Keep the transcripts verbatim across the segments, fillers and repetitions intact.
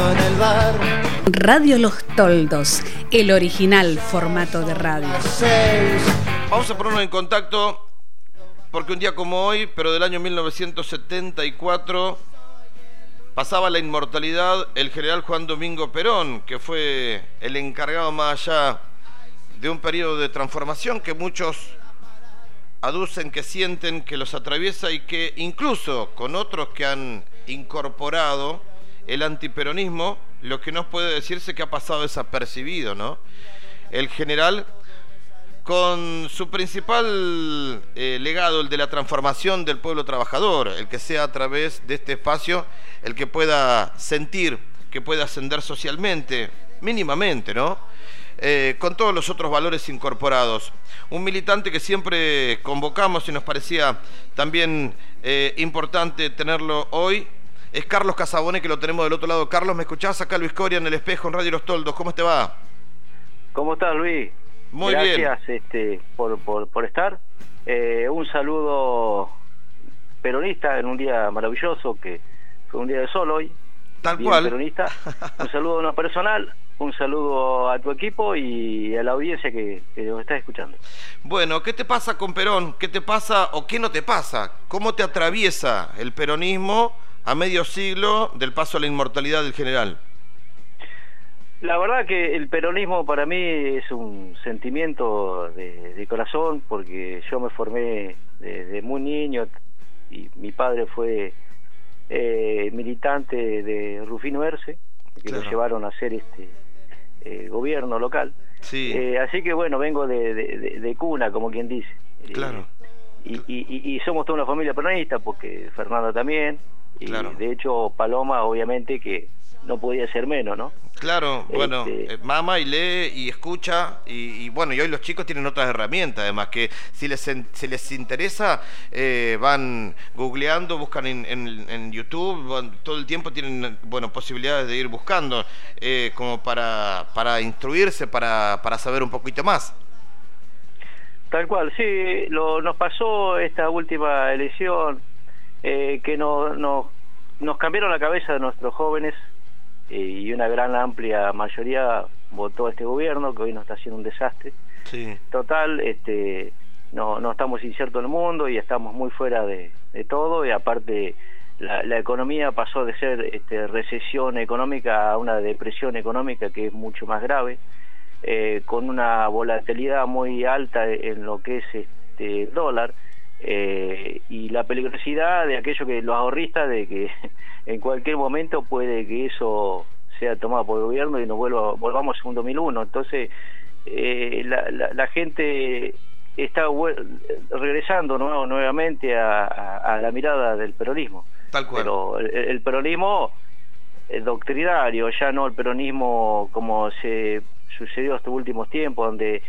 en el bar. Radio Los Toldos, el original formato de radio. Vamos a ponernos en contacto porque un día como hoy, pero del año mil novecientos setenta y cuatro, pasaba la inmortalidad el general Juan Domingo Perón, que fue el encargado más allá de un periodo de transformación que muchos aducen que sienten que los atraviesa y que incluso con otros que han incorporado el antiperonismo, lo que no puede decirse que ha pasado desapercibido, ¿no? El general, con su principal eh, legado, el de la transformación del pueblo trabajador, el que sea a través de este espacio, el que pueda sentir, que pueda ascender socialmente, mínimamente, ¿no? Eh, con todos los otros valores incorporados. Un militante que siempre convocamos y nos parecía también eh, importante tenerlo hoy, es Carlos Casabone, que lo tenemos del otro lado. Carlos, ¿me escuchás? Acá Luis Coria en El Espejo, en Radio Los Toldos. ¿Cómo te va? ¿Cómo estás, Luis? Muy Gracias, bien. Gracias este, por, por, por estar. Eh, un saludo peronista en un día maravilloso, que fue un día de sol hoy. Tal bien cual. Peronista. Un saludo no personal, un saludo a tu equipo y a la audiencia que, que nos está escuchando. Bueno, ¿qué te pasa con Perón? ¿Qué te pasa o qué no te pasa? ¿Cómo te atraviesa el peronismo a medio siglo del paso a la inmortalidad del general? La verdad que el peronismo para mí es un sentimiento de, de corazón, porque yo me formé desde muy niño y mi padre fue eh, militante de Rufino Erce, que claro, lo llevaron a hacer este eh, gobierno local. Sí. Eh, así que bueno, vengo de, de, de, de cuna, como quien dice. Claro. Eh, y, y, y somos toda una familia peronista, porque Fernanda también. Y claro, de hecho Paloma obviamente que no podía ser menos, ¿no? Claro, bueno, este... eh, mama y lee y escucha y, y bueno, y hoy los chicos tienen otras herramientas, además que si les si les interesa eh, van googleando, buscan en, en, en YouTube, van, todo el tiempo tienen, bueno, posibilidades de ir buscando eh, como para, para instruirse, para, para saber un poquito más. Tal cual, sí, lo, nos pasó esta última elección, eh, que no, no, nos cambiaron la cabeza de nuestros jóvenes, eh, y una gran amplia mayoría votó a este gobierno que hoy nos está haciendo un desastre. Sí. Total, este, no, no estamos insertos en el mundo y estamos muy fuera de, de todo, y aparte la, la economía pasó de ser este, recesión económica a una depresión económica que es mucho más grave, eh, con una volatilidad muy alta en lo que es este dólar. Eh, y la peligrosidad de aquello que los ahorristas, de que en cualquier momento puede que eso sea tomado por el gobierno y nos vuelva, volvamos a un dos mil uno. Entonces eh, la, la, la gente está regresando nuevo, nuevamente a, a, a la mirada del peronismo. Tal cual. Pero el, el peronismo es doctrinario, ya no el peronismo como se sucedió estos últimos tiempos, donde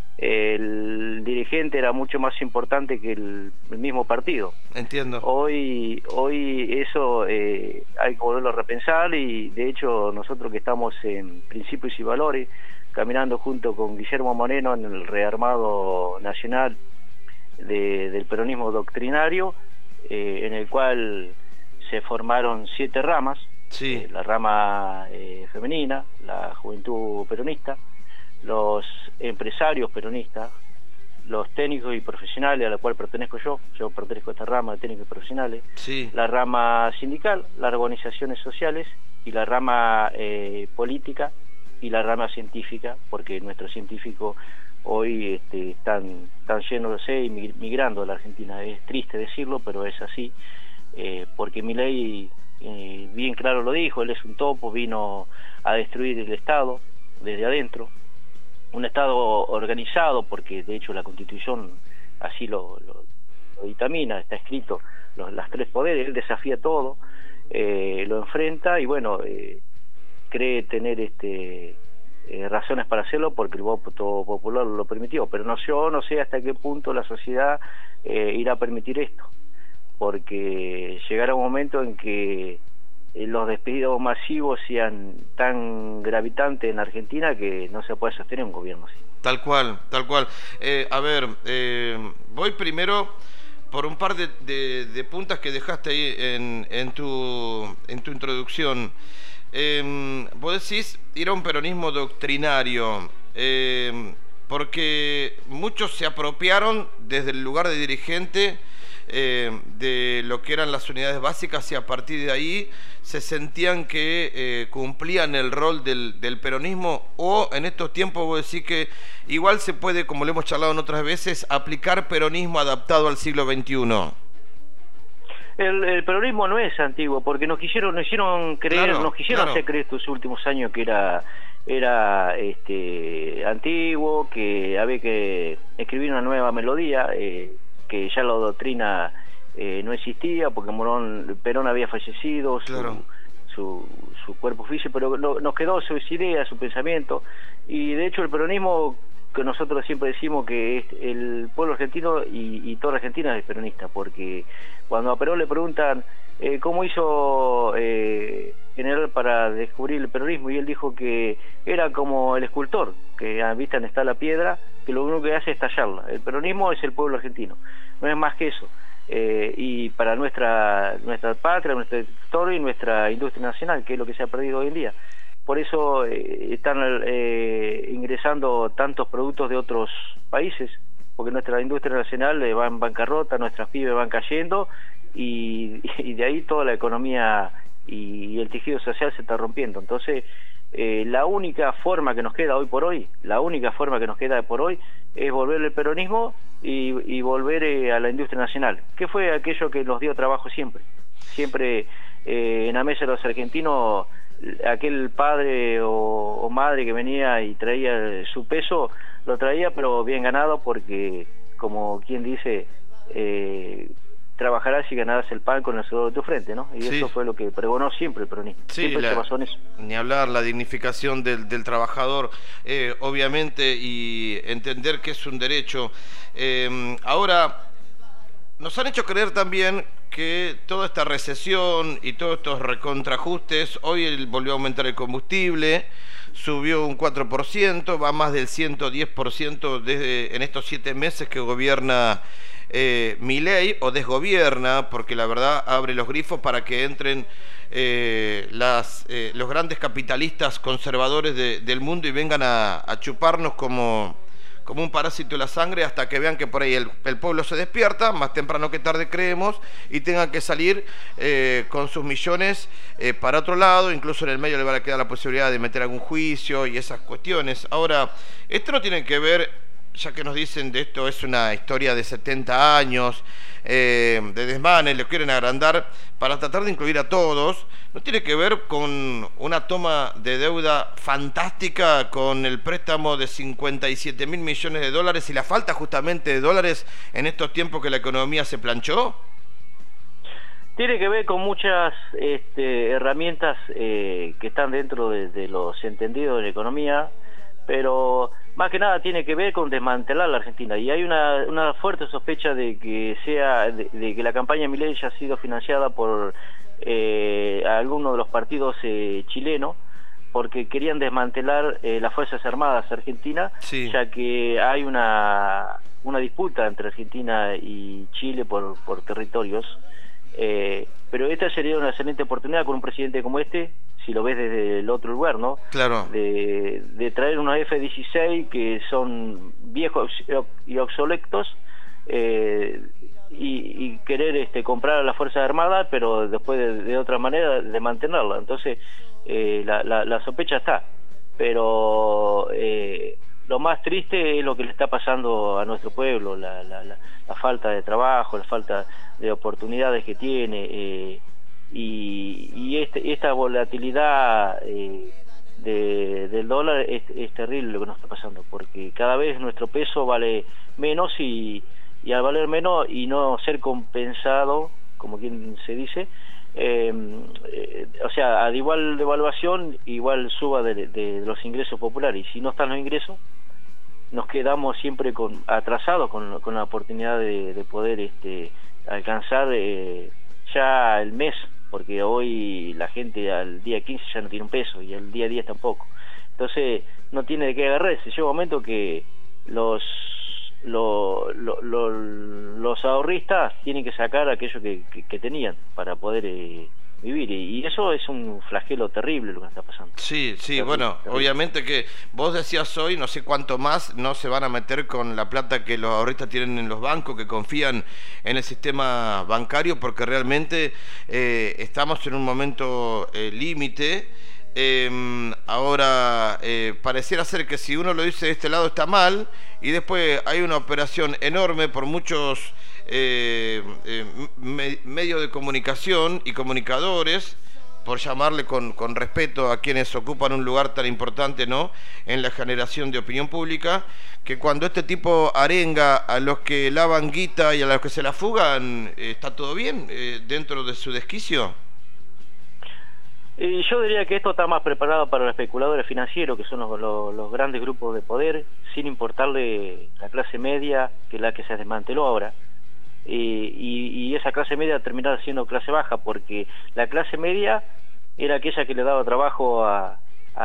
el dirigente era mucho más importante que el, el mismo partido. Entiendo. Hoy hoy eso eh, hay que volverlo a repensar, y de hecho nosotros que estamos en Principios y Valores, caminando junto con Guillermo Moreno en el rearmado nacional de, del peronismo doctrinario, eh, en el cual se formaron siete ramas. Sí. eh, la rama eh, femenina, la juventud peronista, los empresarios peronistas, los técnicos y profesionales, a la cual pertenezco yo, yo pertenezco a esta rama de técnicos y profesionales, sí, la rama sindical, las organizaciones sociales y la rama eh, política y la rama científica, porque nuestros científicos hoy este, están, están yéndose y migrando a la Argentina. Es triste decirlo, pero es así, eh, porque Milei eh, bien claro lo dijo, él es un topo, vino a destruir el Estado desde adentro, un Estado organizado, porque de hecho la Constitución así lo, lo, lo dictamina, está escrito, los las tres poderes, él desafía todo, eh, lo enfrenta y bueno, eh, cree tener este eh, razones para hacerlo porque el voto popular lo permitió, pero no, yo no sé hasta qué punto la sociedad eh, irá a permitir esto, porque llegará un momento en que los despidos masivos sean tan gravitantes en Argentina que no se puede sostener un gobierno así. Tal cual, tal cual. Eh, a ver, eh, voy primero por un par de, de, de puntas que dejaste ahí en, en, tu, en tu introducción. Eh, vos decís ir a un peronismo doctrinario, eh, porque muchos se apropiaron desde el lugar de dirigente eh, de lo que eran las unidades básicas, y a partir de ahí se sentían que eh, cumplían el rol del, del peronismo, o en estos tiempos vos decís que igual se puede, como lo hemos charlado en otras veces, aplicar peronismo adaptado al siglo veintiuno. El, el peronismo no es antiguo, porque nos quisieron, nos hicieron creer, Claro, nos quisieron claro. hacer creer estos últimos años que era era este antiguo, que había que escribir una nueva melodía, eh, que ya la doctrina eh, no existía, porque Morón, Perón había fallecido, su, Claro. su, su cuerpo físico, pero no, nos quedó sus ideas, su pensamiento, y de hecho el peronismo, que nosotros siempre decimos que es el pueblo argentino y, y toda la Argentina es peronista, porque cuando a Perón le preguntan eh, cómo hizo eh, general para descubrir el peronismo, y él dijo que era como el escultor, que a vista está la piedra, que lo único que hace es tallarla. El peronismo es el pueblo argentino, no es más que eso. Eh, y para nuestra nuestra patria, nuestro territorio y nuestra industria nacional, que es lo que se ha perdido hoy en día. Por eso eh, están eh, ingresando tantos productos de otros países, porque nuestra industria nacional eh, va en bancarrota, nuestras pymes van cayendo, y, y de ahí toda la economía y, y el tejido social se está rompiendo. Entonces, eh, la única forma que nos queda hoy por hoy, la única forma que nos queda por hoy es volver al peronismo y, y volver eh, a la industria nacional, que fue aquello que nos dio trabajo siempre. Siempre eh, en la mesa de los argentinos, aquel padre o, o madre que venía y traía su peso, lo traía pero bien ganado, porque como quien dice, eh, trabajarás y ganarás el pan con el sudor de tu frente, ¿no? Y Sí. eso fue lo que pregonó siempre el peronismo. Sí, siempre la- se basó en eso. ni hablar, la dignificación del, del trabajador, eh, obviamente, y entender que es un derecho. Eh, ahora, nos han hecho creer también que toda esta recesión y todos estos recontrajustes, hoy el- volvió a aumentar el combustible, subió un cuatro por ciento, va más del ciento diez por ciento desde en estos siete meses que gobierna eh, Milei, o desgobierna, porque la verdad abre los grifos para que entren eh, las, eh, los grandes capitalistas conservadores de- del mundo y vengan a, a chuparnos como, como un parásito de la sangre, hasta que vean que por ahí el, el pueblo se despierta, más temprano que tarde creemos, y tengan que salir eh, con sus millones eh, para otro lado. Incluso en el medio le va a quedar la posibilidad de meter algún juicio y esas cuestiones. Ahora, esto no tiene que ver, ya que nos dicen de esto es una historia de setenta años, eh, de desmanes, le quieren agrandar para tratar de incluir a todos, no tiene que ver con una toma de deuda fantástica, con el préstamo de cincuenta y siete mil millones de dólares y la falta justamente de dólares en estos tiempos que la economía se planchó. Tiene que ver con muchas este, herramientas eh, que están dentro de, de los entendidos de la economía, pero más que nada tiene que ver con desmantelar la Argentina. Y hay una, una fuerte sospecha de que sea de, de que la campaña de Milei haya sido financiada por eh, algunos de los partidos eh, chilenos, porque querían desmantelar eh, las Fuerzas Armadas argentinas, Sí. ya que hay una, una disputa entre Argentina y Chile por, por territorios. Eh, pero esta sería una excelente oportunidad con un presidente como este, si lo ves desde el otro lugar, ¿no? Claro. De, de traer unos F dieciséis que son viejos y obsoletos, eh, y, y querer este, comprar a las Fuerzas Armadas, pero después de, de otra manera de mantenerla. Entonces, eh, la, la, la sospecha está, pero eh, lo más triste es lo que le está pasando a nuestro pueblo, la, la, la, la falta de trabajo, la falta de oportunidades que tiene, eh, y, y este, esta volatilidad eh, de, del dólar es, es terrible lo que nos está pasando, porque cada vez nuestro peso vale menos, y, y al valer menos y no ser compensado, como quien se dice, eh, eh, o sea, al igual devaluación, igual suba de, de los ingresos populares, y si no están los ingresos, nos quedamos siempre con, atrasados con, con la oportunidad de, de poder este, alcanzar eh, ya el mes, porque hoy la gente al día quince ya no tiene un peso, y al día diez tampoco. Entonces no tiene de qué agarrarse. Llega un momento que los lo, lo, lo, los ahorristas tienen que sacar aquello que, que, que tenían para poder eh, vivir, y, y eso es un flagelo terrible lo que está pasando. Sí, sí, terrible, bueno, terrible. Obviamente que vos decías hoy, no sé cuánto más no se van a meter con la plata que los ahorristas tienen en los bancos, que confían en el sistema bancario, porque realmente eh, estamos en un momento eh, límite. Eh, ahora, eh, pareciera ser que si uno lo dice de este lado está mal, y después hay una operación enorme por muchos eh, eh, me, medios de comunicación y comunicadores, por llamarle con, con respeto a quienes ocupan un lugar tan importante, ¿no?, en la generación de opinión pública, que cuando este tipo arenga a los que lavan guita y a los que se la fugan, eh, ¿está todo bien eh, dentro de su desquicio? Eh, yo diría que esto está más preparado para los especuladores financieros, que son los, los, los grandes grupos de poder, sin importarle la clase media, que es la que se desmanteló ahora. Eh, y, y esa clase media terminaba siendo clase baja, porque la clase media era aquella que le daba trabajo a,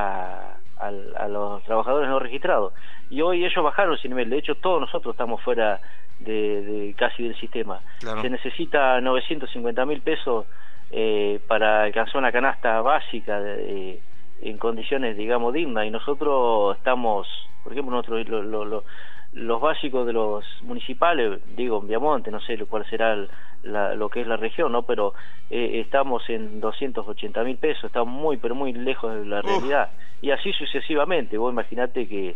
a, a, a los trabajadores no registrados. Y hoy ellos bajaron ese nivel. De hecho, todos nosotros estamos fuera de, de casi del sistema. Claro. Se necesita novecientos cincuenta mil pesos Eh, para alcanzar una canasta básica de, eh, en condiciones, digamos, dignas, y nosotros estamos, por ejemplo, nosotros lo, lo, lo, los básicos de los municipales, digo, en Viamonte, no sé cuál será el, la, lo que es la región, ¿no? Pero eh, estamos en doscientos ochenta mil pesos, estamos muy, pero muy lejos de la Uf. realidad, y así sucesivamente. Vos imaginate que,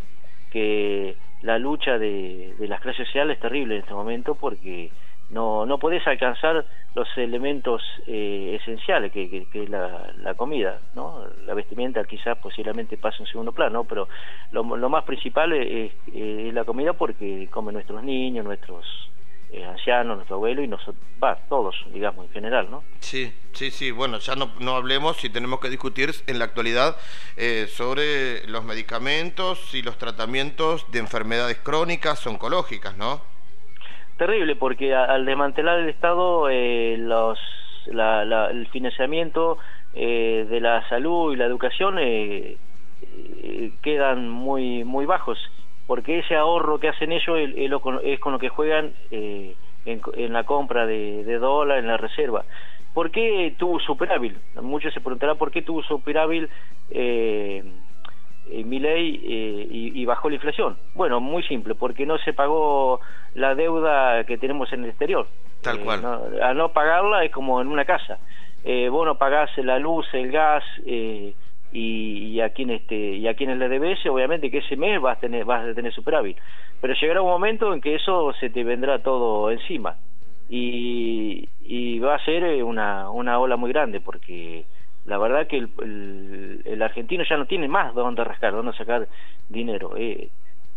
que la lucha de, de las clases sociales es terrible en este momento, porque no no podés alcanzar los elementos eh, esenciales que, que, que es la, la comida, ¿no? La vestimenta quizás posiblemente pase en segundo plano, ¿no? Pero lo, lo más principal es, es la comida, porque comen nuestros niños, nuestros eh, ancianos, nuestro abuelo, y nosotros, va, todos, digamos, en general, ¿no? Sí, sí, sí, bueno, ya no, no hablemos si tenemos que discutir en la actualidad eh, sobre los medicamentos y los tratamientos de enfermedades crónicas oncológicas, ¿no? Terrible, porque al desmantelar el Estado, eh, los, la, la, el financiamiento eh, de la salud y la educación eh, eh, quedan muy muy bajos, porque ese ahorro que hacen ellos es, es, lo, es con lo que juegan eh, en, en la compra de, de dólar, en la reserva. ¿Por qué tuvo superávit? Muchos se preguntarán por qué tuvo superávit eh, Eh, Milei eh, y, y bajó la inflación. Bueno, muy simple, porque no se pagó la deuda que tenemos en el exterior. Tal eh, cual. No, al no pagarla es como en una casa. Eh, vos no pagás la luz, el gas, eh, y, y a quien este y a quienes le debes, obviamente que ese mes vas a tener vas a tener superávit. Pero llegará un momento en que eso se te vendrá todo encima, y, y va a ser una una ola muy grande, porque la verdad que el, el, el argentino ya no tiene más de dónde rascar, de dónde sacar dinero. Eh,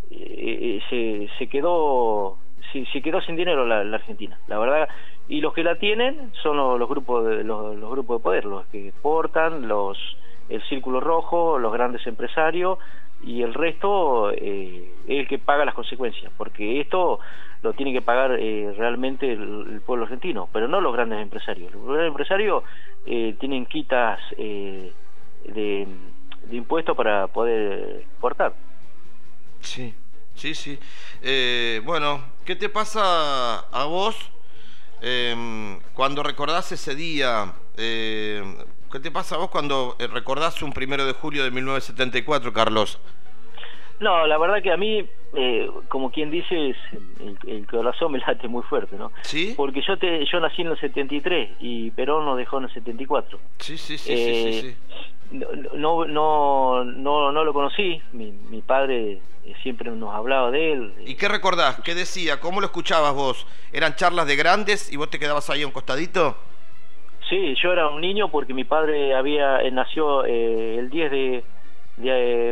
eh, se, se quedó se, se quedó sin dinero la, la Argentina, la verdad. Y los que la tienen son los, los grupos de los, los grupos de poder, los que exportan, los el círculo rojo, los grandes empresarios, y el resto eh, es el que paga las consecuencias, porque esto lo tiene que pagar eh, realmente el, el pueblo argentino, pero no los grandes empresarios. Los grandes empresarios eh, tienen quitas eh, de, de impuestos para poder exportar. Sí, sí, sí. Eh, bueno, ¿qué te pasa a vos eh, cuando recordás ese día? Eh, ¿Qué te pasa a vos cuando recordás un primero de julio de mil novecientos setenta y cuatro, Carlos? No, la verdad que a mí, eh, como quien dice, el, el corazón me late muy fuerte, ¿no? ¿Sí? Porque yo te, yo nací en el setenta y tres y Perón nos dejó en el setenta y cuatro. Sí, sí, sí, eh, sí, sí, sí. No, no, no, no lo conocí. Mi, mi padre siempre nos hablaba de él. ¿Y qué recordás? ¿Qué decía? ¿Cómo lo escuchabas vos? ¿Eran charlas de grandes y vos te quedabas ahí a un costadito? Sí, yo era un niño porque mi padre había eh, nació eh, el diez de, de,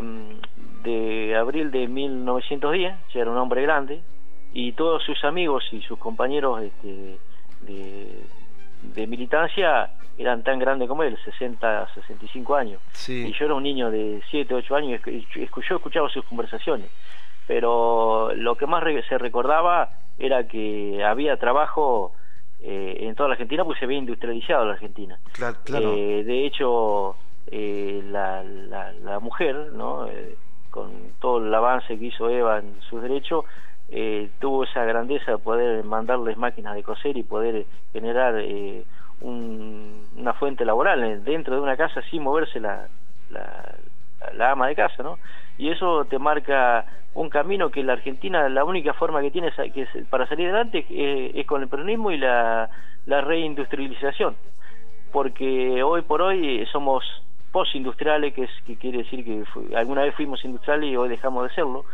de abril de mil novecientos diez, ya era un hombre grande, y todos sus amigos y sus compañeros este, de, de militancia eran tan grandes como él, sesenta, sesenta y cinco años. Sí. Y yo era un niño de siete, ocho años y yo escuchaba sus conversaciones, pero lo que más se recordaba era que había trabajo Eh, en toda la Argentina, pues se había industrializado la Argentina. Claro, claro. Eh, de hecho, eh, la, la, la mujer, ¿no? Eh, con todo el avance que hizo Eva en sus derechos, eh, tuvo esa grandeza de poder mandarles máquinas de coser y poder generar eh, un, una fuente laboral dentro de una casa sin moverse la, la, la ama de casa, ¿no? Y eso te marca un camino que la Argentina, la única forma que tiene que es, para salir adelante es, es con el peronismo y la, la reindustrialización, porque hoy por hoy somos postindustriales, que, es, que quiere decir que fue, alguna vez fuimos industriales y hoy dejamos de serlo,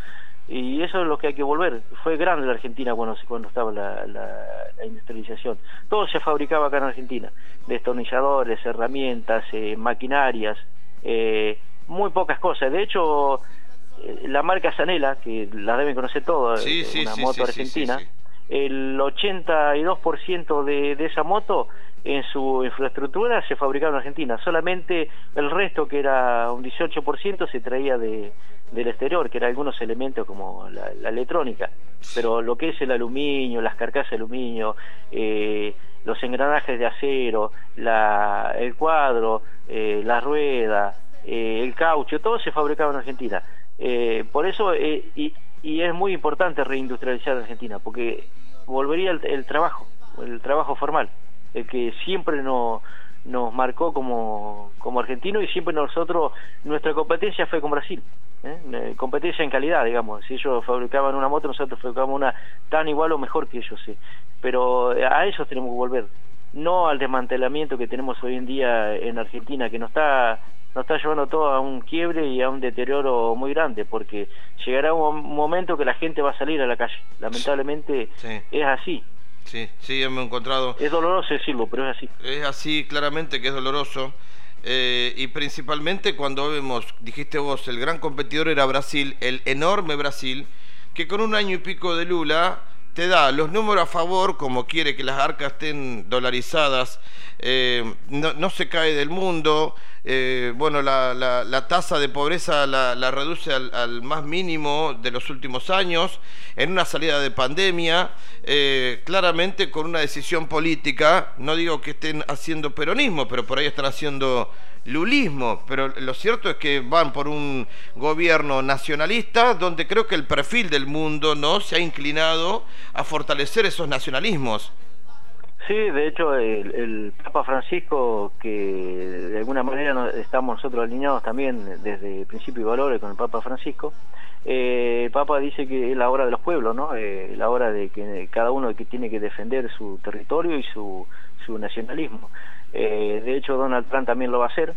y eso es lo que hay que volver. Fue grande la Argentina cuando, cuando estaba la, la, la industrialización, todo se fabricaba acá en Argentina, destornilladores, herramientas, eh, maquinarias, eh, muy pocas cosas. De hecho, eh, la marca Zanela, que la deben conocer todos, sí, sí, una sí, moto sí, argentina, sí, sí, sí. El ochenta y dos por ciento de, de esa moto en su infraestructura se fabricaba en Argentina, solamente el resto, que era un dieciocho por ciento, se traía de, del exterior, que eran algunos elementos como la, la electrónica, pero lo que es el aluminio, las carcasas de aluminio, eh, los engranajes de acero, la, el cuadro, eh, la rueda, eh, el caucho, todo se fabricaba en Argentina. Eh, por eso, eh, y, y es muy importante reindustrializar Argentina, porque volvería el, el trabajo, el trabajo formal, el que siempre no, nos marcó como, como argentinos, y siempre nosotros, nuestra competencia fue con Brasil, ¿eh? Competencia en calidad, digamos. Si ellos fabricaban una moto, nosotros fabricábamos una tan igual o mejor que ellos, sí. Pero a eso tenemos que volver, no al desmantelamiento que tenemos hoy en día en Argentina, que nos está nos está llevando todo a un quiebre y a un deterioro muy grande, porque llegará un momento que la gente va a salir a la calle, lamentablemente. Sí. Es así. Sí, sí, hemos encontrado... Es doloroso decirlo, pero es así. Es así, claramente que es doloroso, eh, y principalmente cuando vemos, dijiste vos, el gran competidor era Brasil, el enorme Brasil, que con un año y pico de Lula te da los números a favor, como quiere que las arcas estén dolarizadas, eh, no, no se cae del mundo, eh, bueno, la, la, la tasa de pobreza la, la reduce al, al más mínimo de los últimos años, en una salida de pandemia, eh, claramente con una decisión política. No digo que estén haciendo peronismo, pero por ahí están haciendo lulismo, pero lo cierto es que van por un gobierno nacionalista, donde creo que el perfil del mundo no se ha inclinado a fortalecer esos nacionalismos. Sí, de hecho el, el Papa Francisco, que de alguna manera no, estamos nosotros alineados también desde Principio y Valores con el Papa Francisco, eh, el Papa dice que es la hora de los pueblos, ¿no? Eh, la hora de que cada uno que tiene que defender su territorio y su, su nacionalismo. Eh, de hecho Donald Trump también lo va a hacer,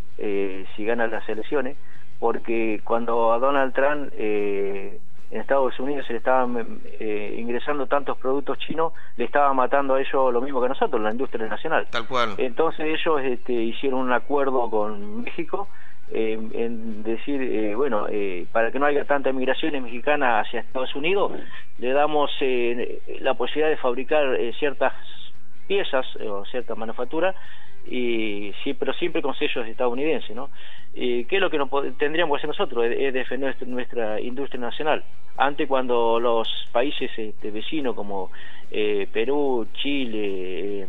eh, si gana las elecciones, porque cuando a Donald Trump eh, en Estados Unidos se le estaban eh, ingresando tantos productos chinos, le estaba matando a ellos lo mismo que a nosotros, la industria nacional. Tal cual. Entonces ellos este, hicieron un acuerdo con México, eh, en decir, eh, bueno, eh, para que no haya tanta migración mexicana hacia Estados Unidos, le damos eh, la posibilidad de fabricar eh, ciertas piezas eh, o cierta manufactura, y sí, pero siempre con sellos estadounidenses, ¿no? Eh, ¿Qué es lo que nos tendríamos que hacer nosotros? Es, es defender nuestra industria nacional. Antes, cuando los países este, vecinos como eh, Perú, Chile eh,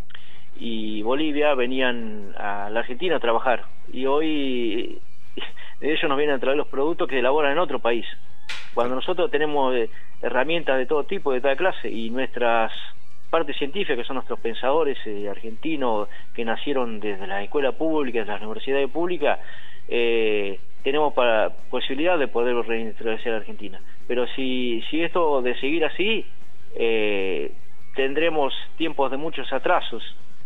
y Bolivia venían a la Argentina a trabajar, y hoy ellos nos vienen a traer los productos que elaboran en otro país, cuando nosotros tenemos eh, herramientas de todo tipo, de toda clase, y nuestras parte científica, que son nuestros pensadores eh, argentinos que nacieron desde la escuela pública, desde las universidades públicas, eh, tenemos para posibilidad de poder reindustrializar a Argentina. Pero si, si esto de seguir así, eh, tendremos tiempos de muchos atrasos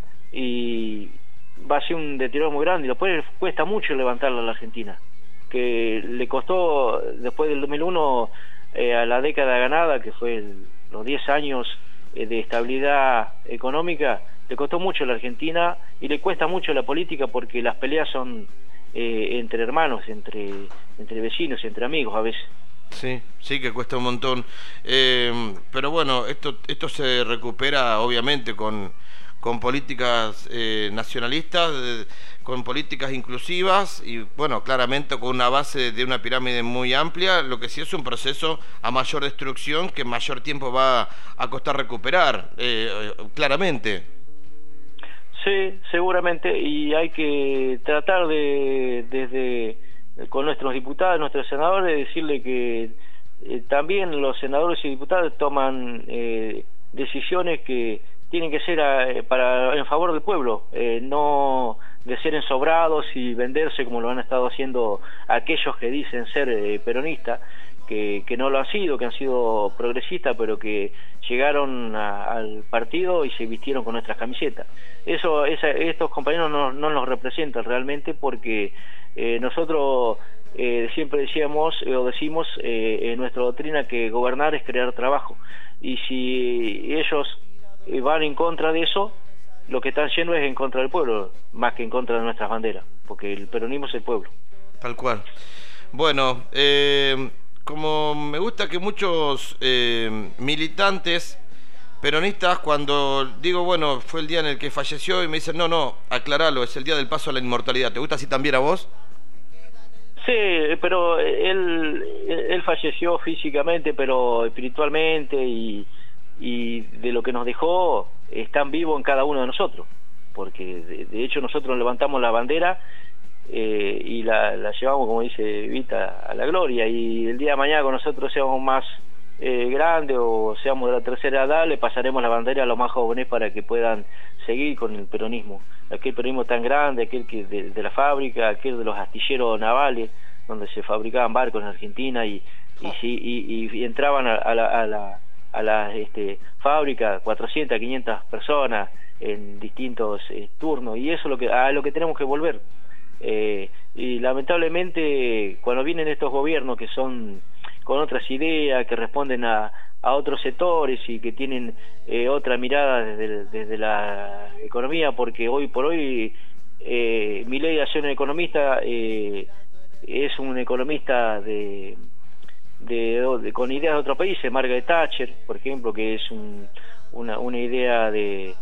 y va a ser un deterioro muy grande, y después cuesta mucho levantarla a la Argentina, que le costó después del dos mil uno eh, a la década ganada, que fue el, los diez años de estabilidad económica, le costó mucho a la Argentina, y le cuesta mucho a la política, porque las peleas son eh, entre hermanos, entre entre vecinos, entre amigos a veces. Sí, sí que cuesta un montón, eh, pero bueno, esto esto se recupera obviamente con con políticas eh, nacionalistas, eh, con políticas inclusivas, y bueno, claramente con una base de una pirámide muy amplia, lo que sí es un proceso a mayor destrucción, que mayor tiempo va a costar recuperar, eh, claramente. Sí, seguramente, y hay que tratar de, desde con nuestros diputados, nuestros senadores, decirle que eh, también los senadores y diputados toman eh, decisiones que tienen que ser a, para en favor del pueblo, eh, no de ser ensobrados y venderse como lo han estado haciendo aquellos que dicen ser eh, peronistas, que, que no lo han sido, que han sido progresistas, pero que llegaron a, al partido y se vistieron con nuestras camisetas. Eso, esa, estos compañeros no, no nos representan realmente, porque eh, nosotros eh, siempre decíamos eh, o decimos eh, en nuestra doctrina que gobernar es crear trabajo, y si ellos eh, van en contra de eso, lo que están yendo es en contra del pueblo, más que en contra de nuestras banderas, porque el peronismo es el pueblo. Tal cual. Bueno, eh, como me gusta que muchos eh, militantes peronistas, cuando digo, bueno, fue el día en el que falleció, y me dicen, no, no, aclaralo, es el día del paso a la inmortalidad. ¿Te gusta así también a vos? Sí, pero él, él falleció físicamente, pero espiritualmente y, y de lo que nos dejó están vivos en cada uno de nosotros, porque de, de hecho nosotros levantamos la bandera eh, y la, la llevamos, como dice Vita, a la gloria, y el día de mañana con nosotros seamos más eh, grandes o seamos de la tercera edad, le pasaremos la bandera a los más jóvenes para que puedan seguir con el peronismo, aquel peronismo tan grande, aquel que de, de la fábrica, aquel de los astilleros navales, donde se fabricaban barcos en Argentina y, y, y, y, y entraban a, a la, a la a la este, fábrica cuatrocientas, quinientas personas en distintos eh, turnos, y eso es lo que, a lo que tenemos que volver. Eh, y lamentablemente cuando vienen estos gobiernos que son con otras ideas, que responden a, a otros sectores y que tienen eh, otra mirada desde, desde la economía, porque hoy por hoy eh, Milei, de ser un economista, eh, es un economista de De, de, con ideas de otros países, Margaret Thatcher, por ejemplo, que es un, una, una idea de,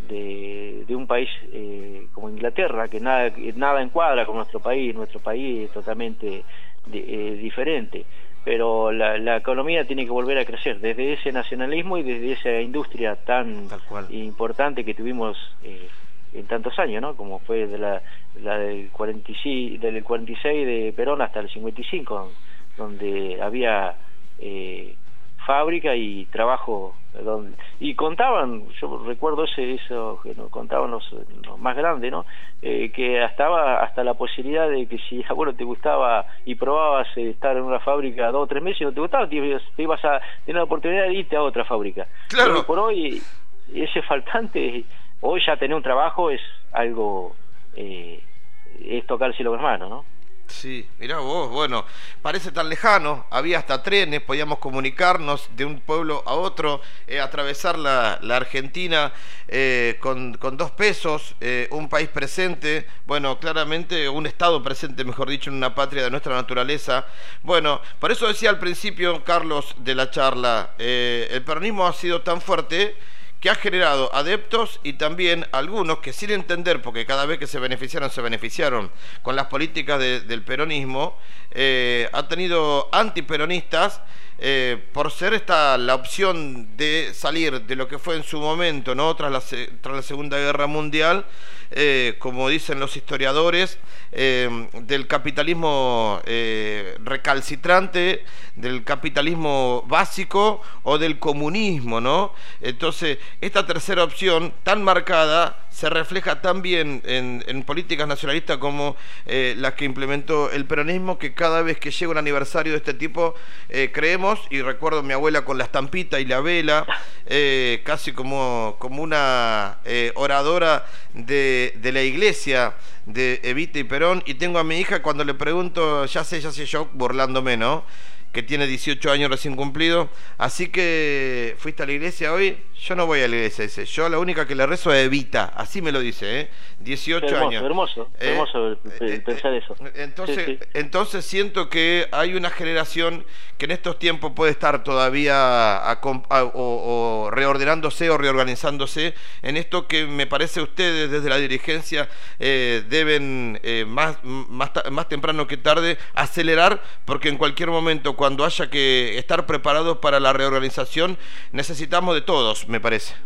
de, de un país eh, como Inglaterra, que nada, nada encuadra con nuestro país. Nuestro país es totalmente de, eh, diferente, pero la, la economía tiene que volver a crecer desde ese nacionalismo y desde esa industria tan importante que tuvimos eh, en tantos años, ¿no? Como fue de la, la del, cuarenta y seis, del cuarenta y seis de Perón hasta el cincuenta y cinco, donde había eh, fábrica y trabajo, donde, y contaban, yo recuerdo ese, eso que nos contaban los, los más grandes, ¿no? Eh, que estaba hasta la posibilidad de que si a vos te gustaba y probabas eh, estar en una fábrica dos o tres meses y no te gustaba, te, te ibas a tener la oportunidad de irte a otra fábrica. Claro. Pero por hoy ese faltante, hoy ya tener un trabajo es algo, eh, es tocar el cielo con las manos, ¿no? Sí, mirá vos, bueno, parece tan lejano, había hasta trenes, podíamos comunicarnos de un pueblo a otro, eh, atravesar la, la Argentina eh, con, con dos pesos, eh, un país presente, bueno, claramente un estado presente, mejor dicho, en una patria de nuestra naturaleza. Bueno, por eso decía al principio, Carlos, de la charla, eh, el peronismo ha sido tan fuerte que ha generado adeptos y también algunos que, sin entender, porque cada vez que se beneficiaron, se beneficiaron con las políticas de, del peronismo, eh, ha tenido antiperonistas eh, por ser esta la opción de salir de lo que fue en su momento, ¿no? Tras la, tras la Segunda Guerra Mundial, eh, como dicen los historiadores, eh, del capitalismo eh, recalcitrante, del capitalismo básico o del comunismo, ¿no? Entonces, esta tercera opción tan marcada se refleja también en, en políticas nacionalistas como eh, las que implementó el peronismo, que cada vez que llega un aniversario de este tipo eh, creemos, y recuerdo a mi abuela con la estampita y la vela, eh, casi como, como una eh, oradora de, de la iglesia de Evita y Perón, y tengo a mi hija cuando le pregunto, ya sé, ya sé yo, burlándome, ¿no?, que tiene dieciocho años recién cumplido, así que fuiste a la iglesia hoy. Yo no voy a la iglesia, dice. Yo la única que le rezo es Evita, así me lo dice, ¿eh? dieciocho hermoso, años. Hermoso, eh, hermoso el, el eh, pensar eso. Entonces, sí, sí. entonces siento que hay una generación que en estos tiempos puede estar todavía a, a, o, o reordenándose o reorganizándose en esto que me parece ustedes desde la dirigencia eh, deben eh, más, más, más temprano que tarde acelerar, porque en cualquier momento, cuando haya que estar preparados para la reorganización, necesitamos de todos, me parece.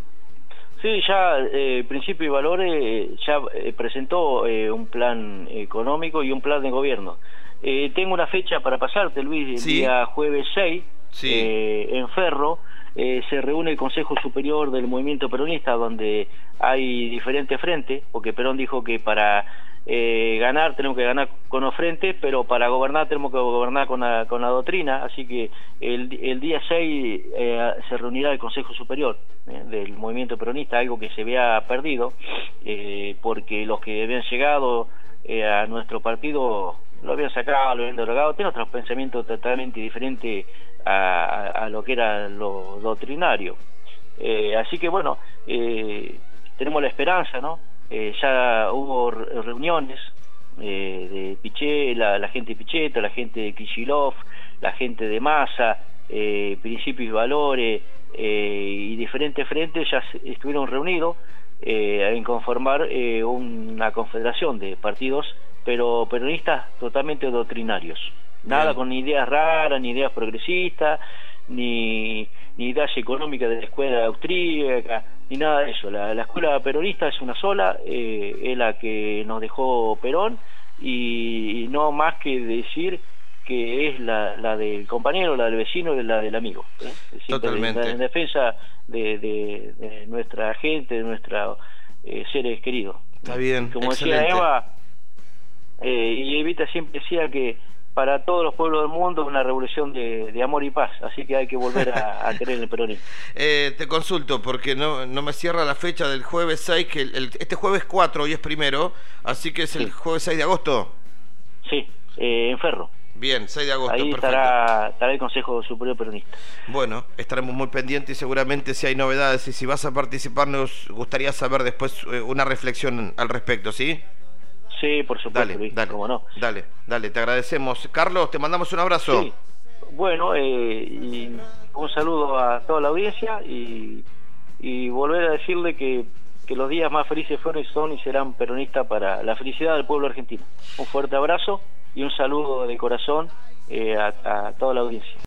Sí, ya eh, Principio y Valores eh, ya eh, presentó eh, un plan económico y un plan de gobierno. Eh, tengo una fecha para pasarte, Luis, el ¿Sí? día jueves seis, sí. eh, en Ferro. eh, se reúne el Consejo Superior del Movimiento Peronista, donde hay diferentes frentes, porque Perón dijo que para eh, ganar tenemos que ganar con los frentes, pero para gobernar tenemos que gobernar con la, con la doctrina, así que el, el día seis eh, se reunirá el Consejo Superior eh, del Movimiento Peronista, algo que se había perdido, eh, porque los que habían llegado eh, a nuestro partido lo habían sacado, lo habían derogado, tienen otros pensamientos totalmente diferentes a, a, a lo que era lo doctrinario. Eh, así que bueno, eh, tenemos la esperanza, ¿no? Eh, ya hubo reuniones eh, de Pichet, la, la gente de Pichetto, la gente de Kicillof, la gente de Massa, eh, Principios y Valores eh, y diferentes frentes ya estuvieron reunidos eh, en conformar eh, una confederación de partidos, pero peronistas totalmente doctrinarios. Nada Bien. Con ideas raras, ni ideas progresistas, ni, ni ideas económicas de la escuela austríaca, ni nada de eso. La, la escuela peronista es una sola, eh, es la que nos dejó Perón, y, y no más que decir que es la, la del compañero, la del vecino y la del amigo, ¿eh? Es decir, Totalmente. En, en defensa de, de, de nuestra gente, de nuestros eh, seres queridos. Está bien, Como excelente. Decía Eva, eh, y Evita siempre decía que para todos los pueblos del mundo una revolución de, de amor y paz, así que hay que volver a, a creer en el peronismo. Eh, te consulto, porque no, no me cierra la fecha del jueves seis, que el, el, este jueves cuatro, hoy es primero, así que es el sí. jueves seis de agosto. Sí, eh, en Ferro. Bien, seis de agosto, ahí perfecto. Estará, estará el Consejo Superior Peronista. Bueno, estaremos muy pendientes y seguramente si hay novedades y si vas a participar nos gustaría saber después eh, una reflexión al respecto, ¿sí? Sí, por supuesto, dale, Luis, dale, cómo no. Dale, dale, te agradecemos. Carlos, te mandamos un abrazo. Sí, bueno, eh, y un saludo a toda la audiencia y, y volver a decirle que, que los días más felices fueron y son y serán peronistas para la felicidad del pueblo argentino. Un fuerte abrazo y un saludo de corazón eh, a, a toda la audiencia.